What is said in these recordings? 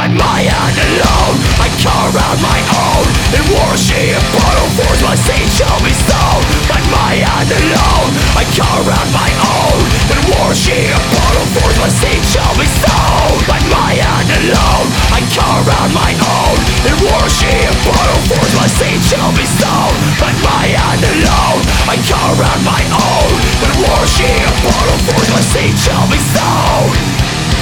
By my hand alone, I carve out my own. In worship, bottle force my seed shall be sown. By my hand alone, I carve out my own. In worship, bottle force my seed shall be sown. By my hand alone, I carve out my own. In worship, bottle force my seed shall be sown. By my hand alone, I carve out my own. In worship, bottle force my seed shall be sown.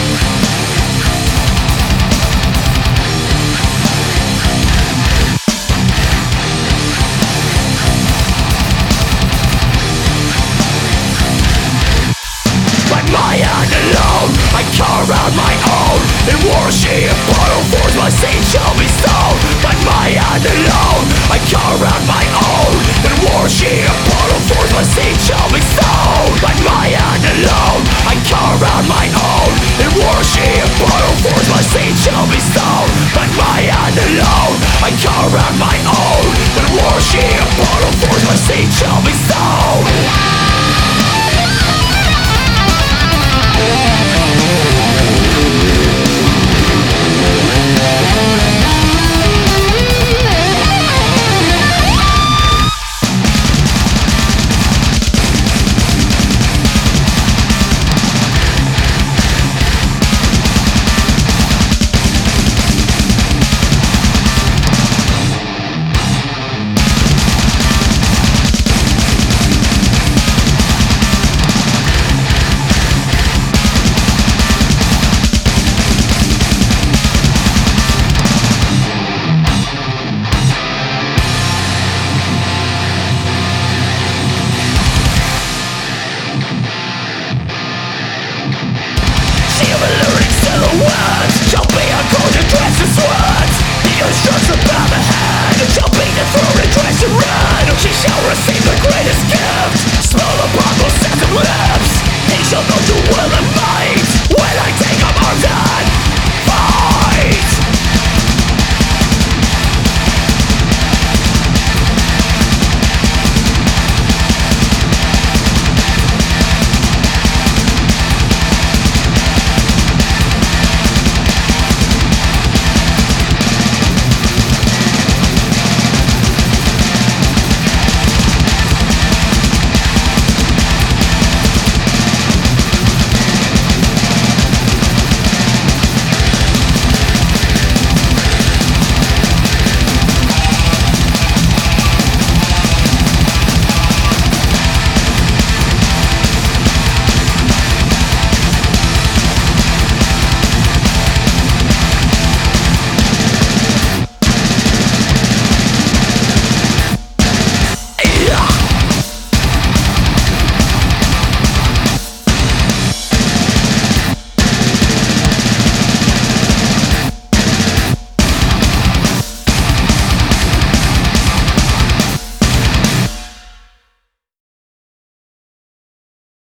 My hand alone, I carve out my own. In worship, bottle force my seed shall be sown. By my hand alone, I carve out my own. In worship, bottle force my seed shall be sown. By my hand alone, I carve out my own. In worship, bottle force my seed shall be sown. By my hand alone, I carve out my own. In worship, bottle force my seed shall be sown.